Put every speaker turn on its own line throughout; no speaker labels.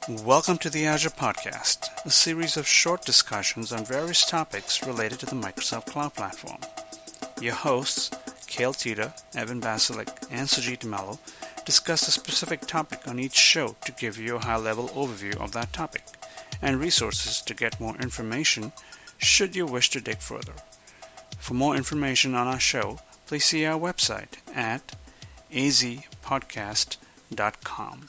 Welcome to the Azure Podcast, a series of short discussions on various topics related to the Microsoft Cloud Platform. Your hosts, Kale Tita, Evan Basilik, and Sujit Mello, discuss a specific topic on each show to give you a high-level overview of that topic, and resources to get more information should you wish to dig further. For more information on our show, please see our website at azpodcast.com.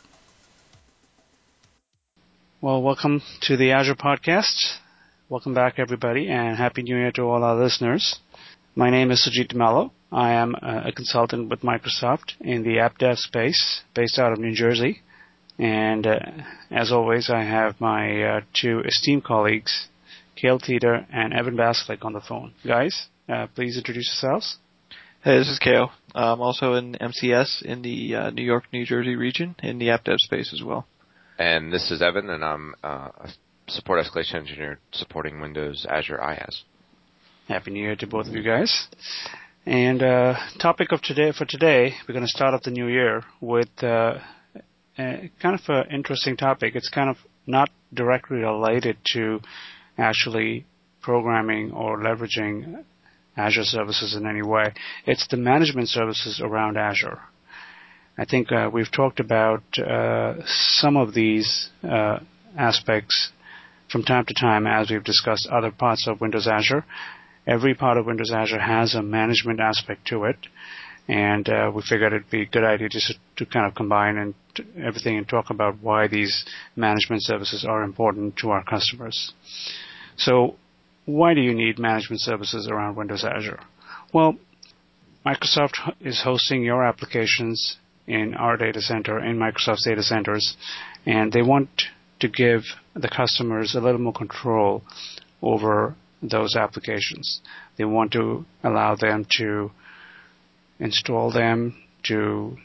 Well, welcome to the Azure Podcast. Welcome back, everybody, and Happy New Year to all our listeners. My name is Sujit Mello. I am a consultant with Microsoft in the app dev space based out of New Jersey. And as always, I have my two esteemed colleagues, Kale Teeter and Evan Basilik, on the phone. Guys, please introduce yourselves.
Hey, this is Kale. I'm also in MCS in the New York, New Jersey region in the app dev space as well.
And this is Evan, and I'm a support escalation engineer supporting Windows Azure IaaS.
Happy New Year to both of you guys. And topic of today, we're going to start off the new year with kind of an interesting topic. It's kind of not directly related to actually programming or leveraging Azure services in any way. It's the management services around Azure. I think we've talked about some of these aspects from time to time as we've discussed other parts of Windows Azure. Every part of Windows Azure has a management aspect to it, and we figured it'd be a good idea just to kind of combine everything and talk about why these management services are important to our customers. So, why do you need management services around Windows Azure? Well, Microsoft is hosting your applications in our data center, in Microsoft's data centers, and they want to give the customers a little more control over those applications. They want to allow them to install them, to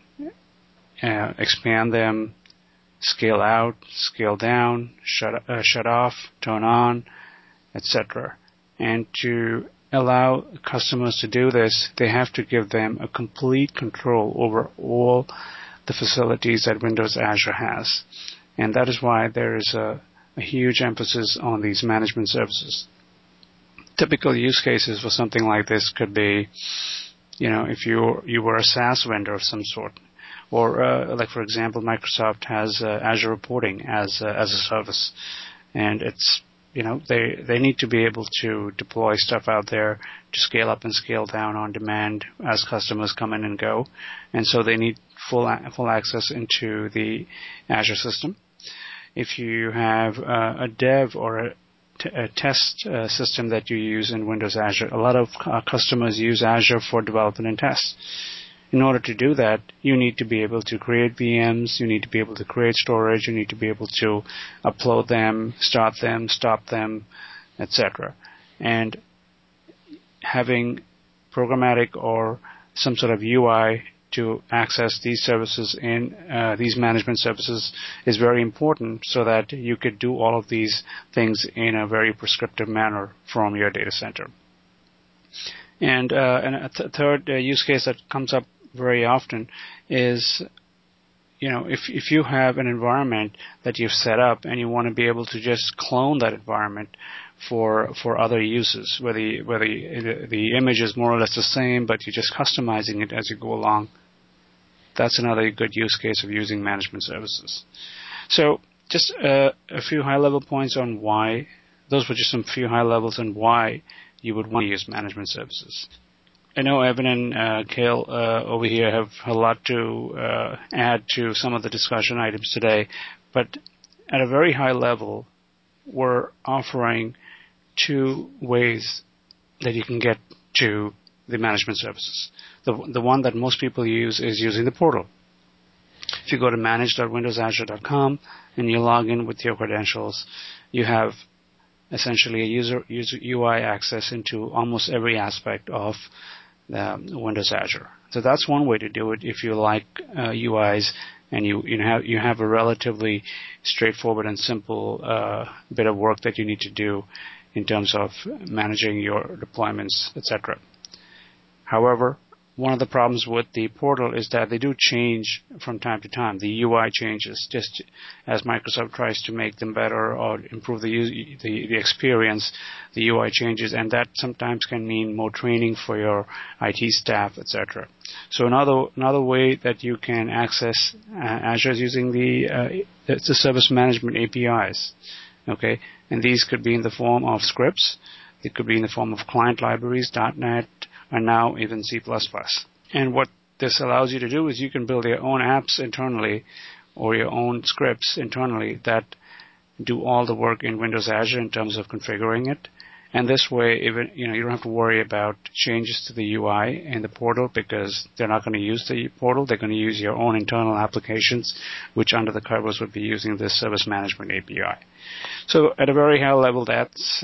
expand them, scale out, scale down, shut off, turn on, etc. And to allow customers to do this, they have to give them a complete control over all the facilities that Windows Azure has. And that is why there is a huge emphasis on these management services. Typical use cases for something like this could be, if you were a SaaS vendor of some sort, or like for example, Microsoft has Azure Reporting as a service, and it's they need to be able to deploy stuff out there to scale up and scale down on demand as customers come in and go. And so they need full access into the Azure system. If you have a dev or a test system that you use in Windows Azure, a lot of customers use Azure for development and tests. In order to do that, you need to be able to create VMs, you need to be able to create storage, you need to be able to upload them, start them, stop them, etc. And having programmatic or some sort of UI to access these services in these management services is very important so that you could do all of these things in a very prescriptive manner from your data center. And a third use case that comes up very often is, if you have an environment that you've set up and you want to be able to just clone that environment for other uses, where the image is more or less the same, but you're just customizing it as you go along, that's another good use case of using management services. So just a few high-level points on why. Those were just some few high levels on why you would want to use management services. I know Evan and Kale over here have a lot to add to some of the discussion items today, but at a very high level, we're offering two ways that you can get to the management services. The one that most people use is using the portal. If you go to manage.windowsazure.com and you log in with your credentials, you have essentially a user UI access into almost every aspect of Windows Azure. So that's one way to do it if you like UIs and you have a relatively straightforward and simple bit of work that you need to do in terms of managing your deployments, etc. However, one of the problems with the portal is that they do change from time to time. The UI changes just as Microsoft tries to make them better or improve the experience. The UI changes, and that sometimes can mean more training for your IT staff, etc. So another way that you can access Azure is using the service management APIs. Okay, and these could be in the form of scripts. It could be in the form of client libraries, .NET, and now even C++. And what this allows you to do is you can build your own apps internally or your own scripts internally that do all the work in Windows Azure in terms of configuring it. And this way, even you don't have to worry about changes to the UI in the portal because they're not going to use the portal. They're going to use your own internal applications, which under the covers would be using this service management API. So at a very high level, that's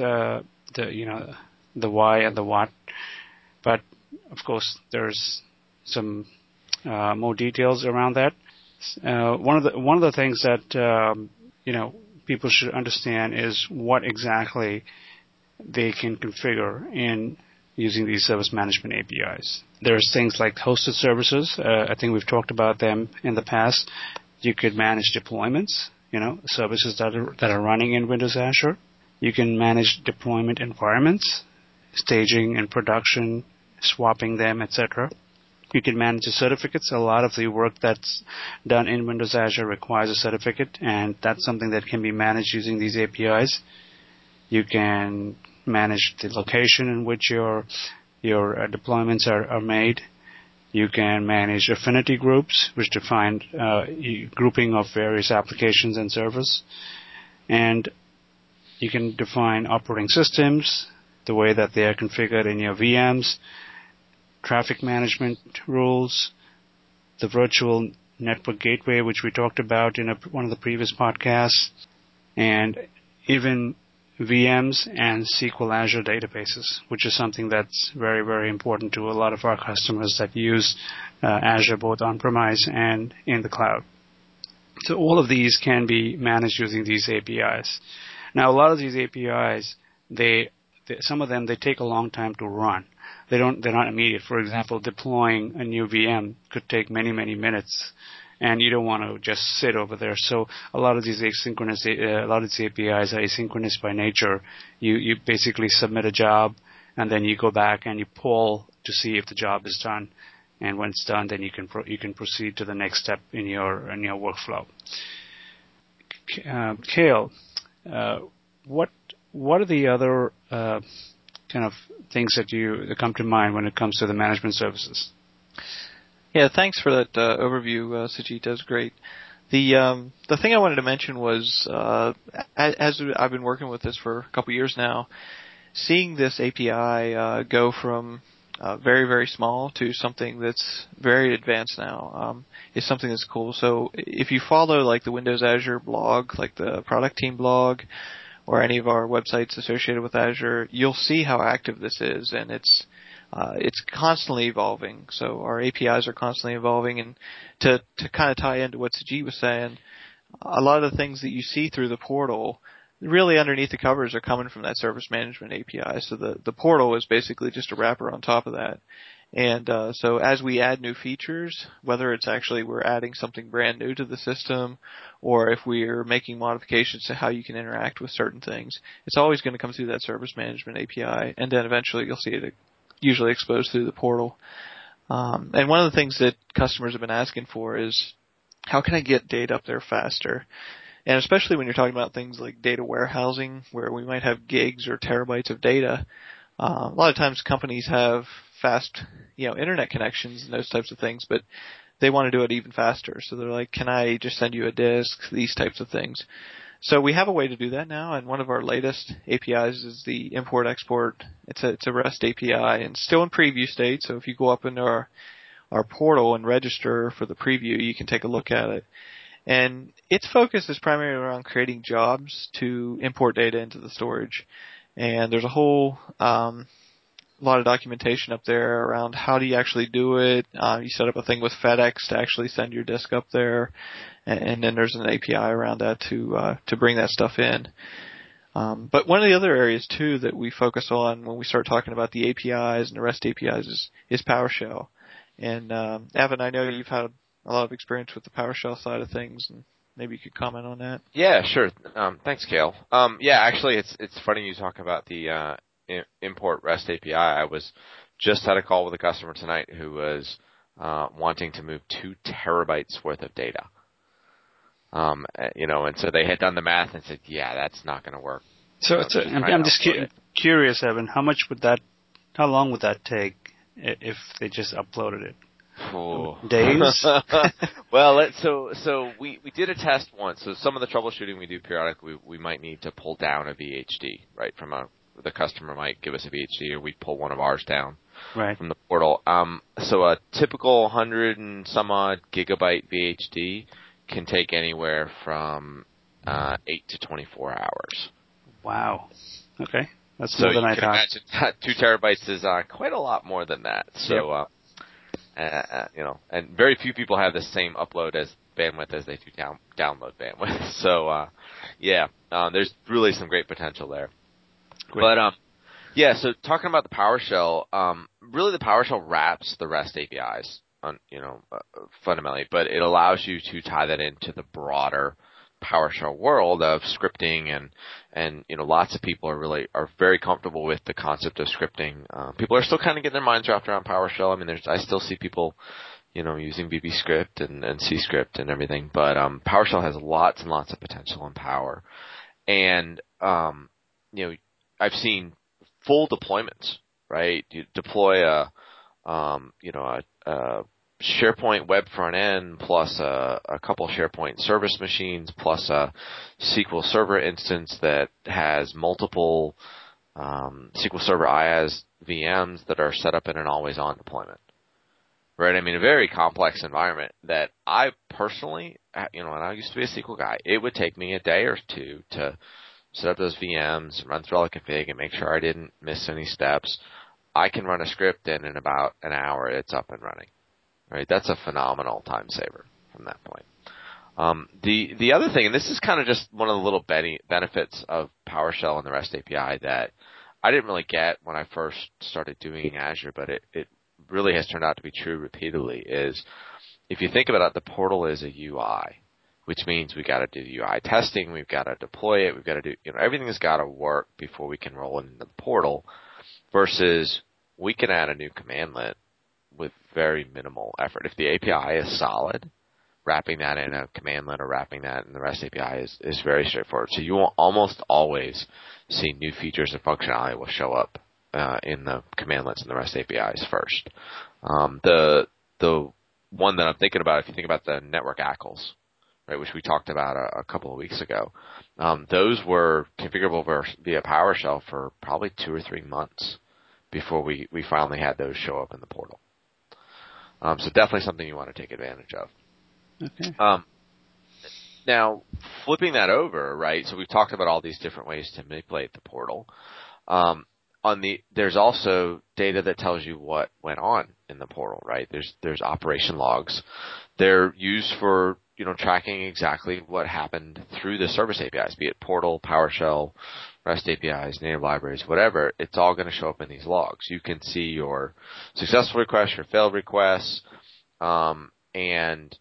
the why and the what. But of course, there's some more details around that. One of the things that people should understand is what exactly they can configure in using these service management APIs. There's things like hosted services. I think we've talked about them in the past. You could manage deployments, services that are running in Windows Azure. You can manage deployment environments, staging and production, swapping them, etc. You can manage the certificates. A lot of the work that's done in Windows Azure requires a certificate, and that's something that can be managed using these APIs. You can manage the location in which your deployments are made. You can manage affinity groups, which define grouping of various applications and servers. And you can define operating systems, the way that they are configured in your VMs, traffic management rules, the virtual network gateway, which we talked about in one of the previous podcasts, and even VMs and SQL Azure databases, which is something that's very, very important to a lot of our customers that use Azure both on-premise and in the cloud. So all of these can be managed using these APIs. Now, a lot of these APIs, some of them, they take a long time to run. They're not immediate. For example, deploying a new VM could take many, many minutes, and you don't want to just sit over there. So a lot of these APIs are asynchronous by nature. You basically submit a job, and then you go back and you poll to see if the job is done. And when it's done, then you can proceed to the next step in your workflow. Kale, what are the other kind of things that come to mind when it comes to the management services?
Yeah, thanks for that overview, Sajid. That was great. The thing I wanted to mention was, as I've been working with this for a couple years now, seeing this API go from very, very small to something that's very advanced now is something that's cool. So if you follow like the Windows Azure blog, like the product team blog, or any of our websites associated with Azure, you'll see how active this is, and it's constantly evolving. So our APIs are constantly evolving, and to kind of tie into what Sajid was saying, a lot of the things that you see through the portal, really underneath the covers, are coming from that service management API. So the portal is basically just a wrapper on top of that. And so as we add new features, whether it's actually we're adding something brand new to the system, or if we're making modifications to how you can interact with certain things, it's always going to come through that service management API, and then eventually you'll see it usually exposed through the portal. And one of the things that customers have been asking for is, how can I get data up there faster? And especially when you're talking about things like data warehousing, where we might have gigs or terabytes of data, a lot of times companies have fast, internet connections and those types of things, but they want to do it even faster. So they're like, can I just send you a disk? These types of things. So we have a way to do that now, and one of our latest APIs is the import-export. It's a REST API, and still in preview state, so if you go up into our portal and register for the preview, you can take a look at it. And its focus is primarily around creating jobs to import data into the storage. And there's a whole lot of documentation up there around how do you actually do it. You set up a thing with FedEx to actually send your disk up there, and then there's an API around that to bring that stuff in. But one of the other areas too that we focus on when we start talking about the APIs and the REST APIs is PowerShell. And Evan, I know you've had a lot of experience with the PowerShell side of things, and maybe you could comment on that.
Yeah, sure. Thanks, Cale. Yeah, actually, it's funny you talk about the import REST API. I was just had a call with a customer tonight who was wanting to move 2 terabytes worth of data. And so they had done the math and said, yeah, that's not going to work.
So I'm just curious, Evan, how long would that take if they just uploaded it?
Oh.
Days?
Well, so we did a test once. So some of the troubleshooting we do periodically, we might need to pull down a VHD, right? The customer might give us a VHD, or we pull one of ours down from the portal. So a typical 100 and some odd gigabyte VHD can take anywhere from 8 to 24 hours.
Wow. Okay. That's more than I thought. So you can
imagine 2 terabytes is quite a lot more than that. So, and very few people have the same upload as bandwidth as they do download bandwidth. So, there's really some great potential there. Great. But, so talking about the PowerShell, really the PowerShell wraps the REST APIs fundamentally, but it allows you to tie that into the broader PowerShell world of scripting, and lots of people are very comfortable with the concept of scripting. People are still kind of getting their minds wrapped around PowerShell. I mean, I still see people, using VB script and C script and everything, but PowerShell has lots and lots of potential and power. And I've seen full deployments, right? You deploy a SharePoint web front end plus a couple SharePoint service machines plus a SQL Server instance that has multiple SQL Server IaaS VMs that are set up in an always-on deployment. Right? I mean, a very complex environment that I personally, and I used to be a SQL guy, it would take me a day or two to set up those VMs, run through all the config, and make sure I didn't miss any steps. I can run a script, and in about an hour, it's up and running. Right, that's a phenomenal time saver from that point. The other thing, and this is kind of just one of the little benefits of PowerShell and the REST API that I didn't really get when I first started doing Azure, but it really has turned out to be true repeatedly, is if you think about it, the portal is a UI, which means we got to do UI testing, we've got to deploy it, we've got to do, everything's got to work before we can roll it into the portal, versus we can add a new commandlet with very minimal effort. If the API is solid, wrapping that in a commandlet or wrapping that in the REST API is very straightforward. So you will almost always see new features and functionality will show up in the commandlets and the REST APIs first. The one that I'm thinking about, if you think about the network ACLs, right, which we talked about a couple of weeks ago, those were configurable via PowerShell for probably 2 or 3 months before we finally had those show up in the portal. So definitely something you want to take advantage of.
Okay.
Now, flipping that over, right, so we've talked about all these different ways to manipulate the portal. There's also data that tells you what went on in the portal, right? There's operation logs. They're used for, tracking exactly what happened through the service APIs, be it portal, PowerShell, REST APIs, native libraries, whatever. It's all going to show up in these logs. You can see your successful requests, your failed requests, and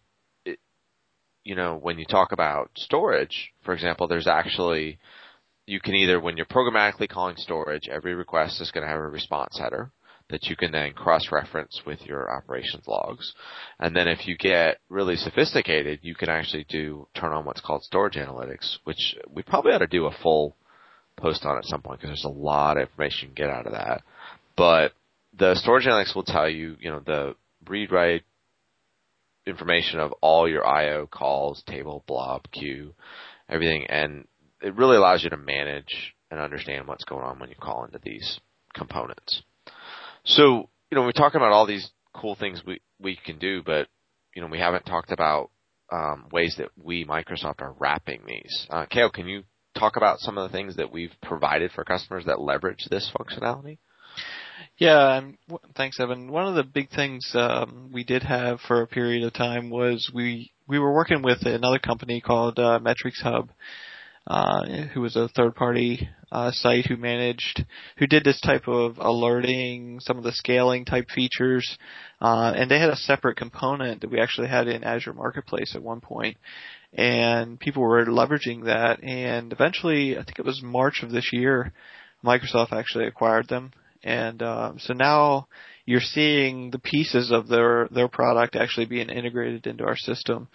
when you talk about storage, for example, there's actually, you can either, when you're programmatically calling storage, every request is going to have a response header that you can then cross-reference with your operations logs. And then if you get really sophisticated, you can actually turn on what's called storage analytics, which we probably ought to do a full post on at some point because there's a lot of information you can get out of that. But the storage analytics will tell you, the read-write information of all your I/O calls, table, blob, queue, everything, and it really allows you to manage and understand what's going on when you call into these components. So, we're talking about all these cool things we can do, but, we haven't talked about ways that we, Microsoft, are wrapping these. Cale, can you talk about some of the things that we've provided for customers that leverage this functionality?
Yeah, thanks, Evan. One of the big things we did have for a period of time was we were working with another company called Metrics Hub. who was a third-party site who did this type of alerting, some of the scaling type features, and they had a separate component that we actually had in Azure Marketplace at one point, and people were leveraging that, and eventually, I think it was March of this year, Microsoft actually acquired them, and so now you're seeing the pieces of their product actually being integrated into our system.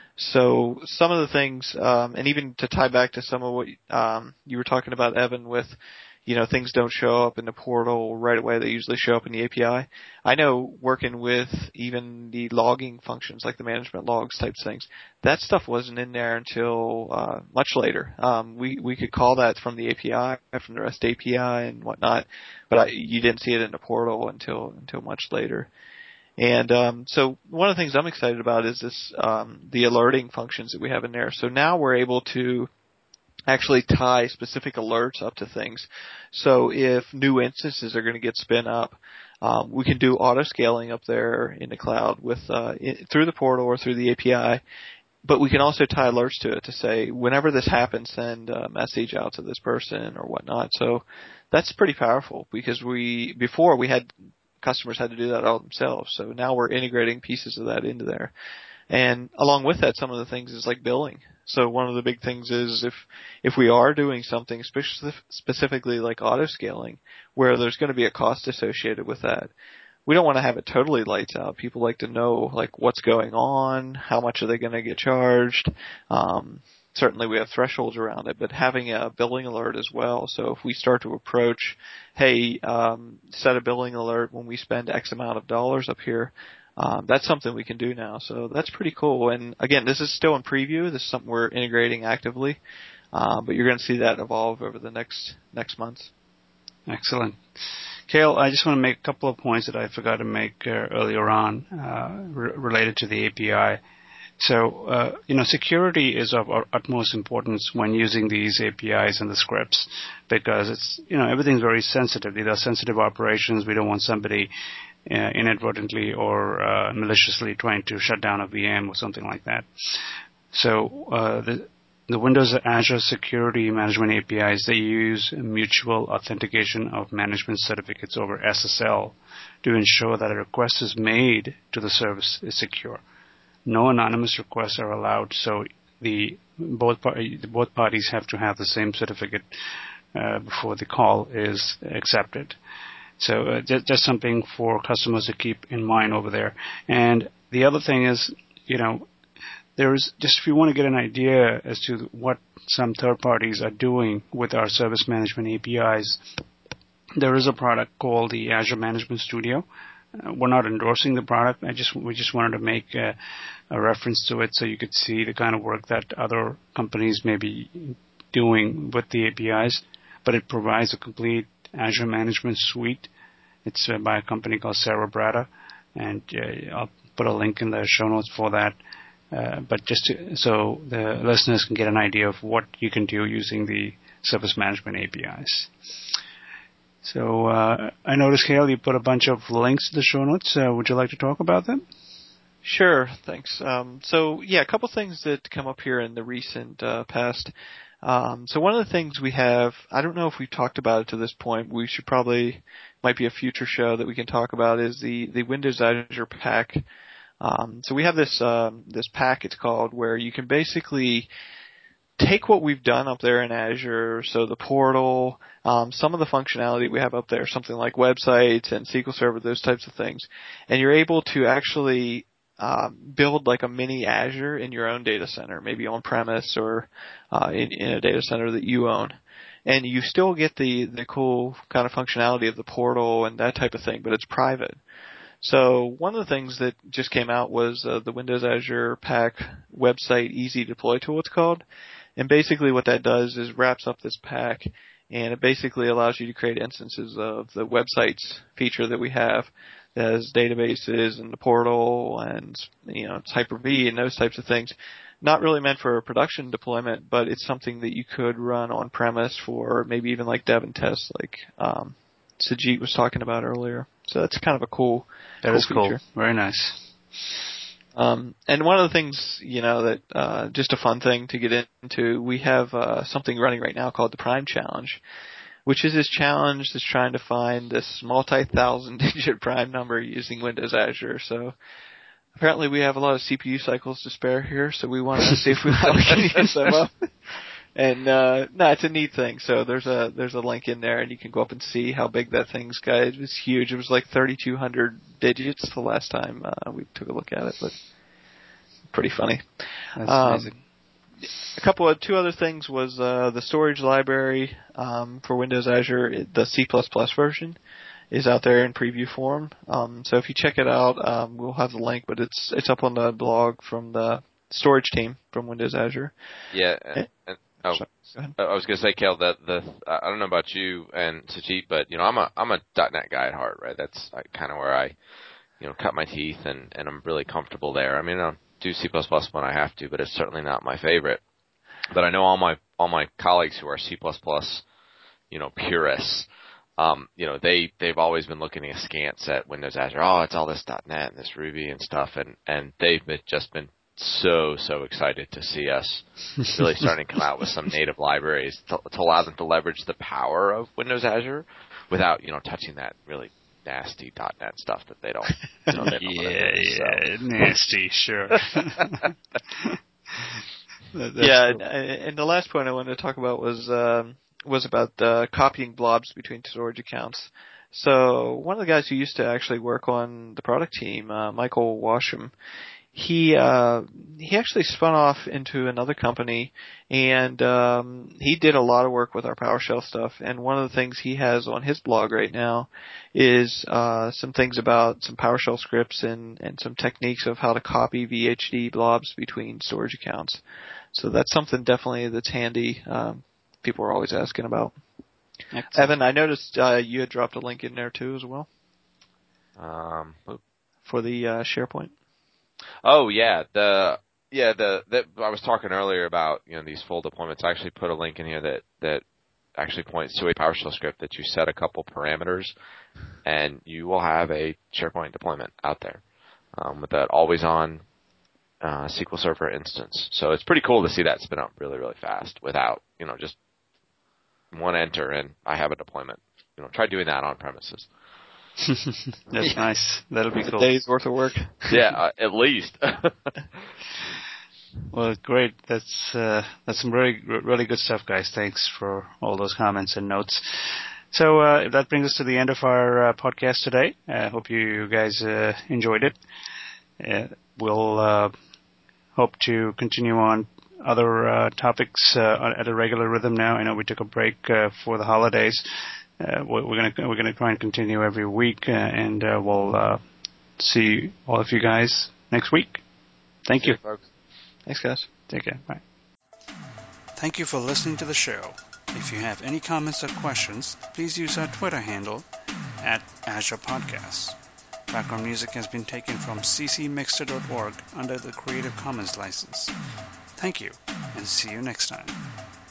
So some of the things, and even to tie back to some of what you were talking about, Evan, with, things don't show up in the portal right away. They usually show up in the API. I know working with even the logging functions, like the management logs types things, that stuff wasn't in there until much later. We could call that from the API, from the REST API and whatnot, but you didn't see it in the portal until much later. And so one of the things I'm excited about is this the alerting functions that we have in there. So now we're able to actually tie specific alerts up to things. So if new instances are going to get spin up, we can do auto scaling up there in the cloud with through the portal or through the API. But we can also tie alerts to it to say, whenever this happens, send a message out to this person or whatnot. So that's pretty powerful, because before we had customers had to do that all themselves. So now we're integrating pieces of that into there. And along with that, some of the things is like billing. So one of the big things is if we are doing something specifically like auto scaling, where there's going to be a cost associated with that, we don't want to have it totally lights out. People like to know like what's going on, how much are they going to get charged. Certainly we have thresholds around it, but having a billing alert as well. So if we start to approach, hey, set a billing alert when we spend X amount of dollars up here, that's something we can do now. So that's pretty cool. And again, this is still in preview. This is something we're integrating actively, but you're going to see that evolve over the next months.
Excellent. Cale, I just want to make a couple of points that I forgot to make earlier on related to the API. So, security is of utmost importance when using these APIs and the scripts, because it's, everything's very sensitive. These are sensitive operations. We don't want somebody inadvertently or maliciously trying to shut down a VM or something like that. So, the Windows Azure Security Management APIs, they use mutual authentication of management certificates over SSL to ensure that a request is made to the service is secure. No anonymous requests are allowed, so both parties have to have the same certificate before the call is accepted. So just something for customers to keep in mind over there. And the other thing is, there is just, if you want to get an idea as to what some third parties are doing with our service management APIs, there is a product called the Azure Management Studio. We're not endorsing the product. We just wanted to make a reference to it so you could see the kind of work that other companies may be doing with the APIs. But it provides a complete Azure Management Suite. It's by a company called Cerebrata, and I'll put a link in the show notes for that. But just so the listeners can get an idea of what you can do using the service management APIs. So I noticed, Cale, you put a bunch of links to the show notes. Would you like to talk about them?
Sure, thanks. So, a couple things that come up here in the recent past. So one of the things we have, I don't know if we've talked about it to this point, might be a future show that we can talk about, is the Windows Azure Pack. So we have this pack, it's called, where you can basically take what we've done up there in Azure, so the portal, some of the functionality we have up there, something like websites and SQL Server, those types of things, and you're able to actually build like a mini Azure in your own data center, maybe on premise or in a data center that you own. And you still get the cool kind of functionality of the portal and that type of thing, but it's private. So one of the things that just came out was the Windows Azure Pack website easy deploy tool, it's called. And basically what that does is wraps up this pack, and it basically allows you to create instances of the websites feature that we have, that has databases and the portal and it's Hyper-V and those types of things. Not really meant for a production deployment, but it's something that you could run on premise for maybe even like dev and test, like Sajid was talking about earlier. So that's kind of a cool
feature.
Cool.
Very nice.
And one of the things, that just a fun thing to get into, we have something running right now called the Prime Challenge, which is this challenge that's trying to find this multi-thousand digit prime number using Windows Azure. So apparently we have a lot of CPU cycles to spare here, so we want to see if we can use them up. And no, it's a neat thing. So there's a link in there, and you can go up and see how big that thing's got. It was huge. It was like 3,200 digits the last time we took a look at it, but pretty funny.
That's amazing.
Two other things was the storage library for Windows Azure, the C++ version is out there in preview form. So if you check it out, we'll have the link, but it's up on the blog from the storage team from Windows Azure.
Yeah.
Sorry, go ahead.
I was going to say, Kel, that I don't know about you and Sajid, but I'm a .NET guy at heart, right? That's kind of where I cut my teeth, and I'm really comfortable there. I mean, I'll do C++ when I have to, but it's certainly not my favorite. But I know all my colleagues who are C++, purists. They've always been looking askance at Windows Azure. Oh, it's all this .NET and this Ruby and stuff, and they've just been so excited to see us really starting to come out with some native libraries to allow them to leverage the power of Windows Azure without touching that really nasty .NET stuff that they don't.
Nasty, sure.
And the last point I wanted to talk about was about copying blobs between storage accounts. So one of the guys who used to actually work on the product team, Michael Washam, he actually spun off into another company, and he did a lot of work with our PowerShell stuff. And one of the things he has on his blog right now is some things about some PowerShell scripts and some techniques of how to copy VHD blobs between storage accounts. So that's something definitely that's handy. People are always asking about. Excellent. Evan, I noticed you had dropped a link in there too as well. For the SharePoint.
Oh yeah, I was talking earlier about these full deployments. I actually put a link in here that actually points to a PowerShell script that you set a couple parameters, and you will have a SharePoint deployment out there with that always-on SQL Server instance. So it's pretty cool to see that spin up really fast without just one enter, and I have a deployment. Try doing that on premises.
That's nice. That'll be cool.
A day's worth of work.
Yeah, at least.
Well, great. That's some really good stuff, guys. Thanks for all those comments and notes. So that brings us to the end of our podcast today. I hope you guys enjoyed it. We'll hope to continue on other topics at a regular rhythm now. I know we took a break for the holidays. We're gonna try and continue every week, and we'll see all of you guys next week. Thank you,
folks.
Thanks, guys.
Take care. Bye. Thank you for listening to the show. If you have any comments or questions, please use our Twitter handle @AzurePodcasts. Background music has been taken from ccmixter.org under the Creative Commons license. Thank you, and see you next time.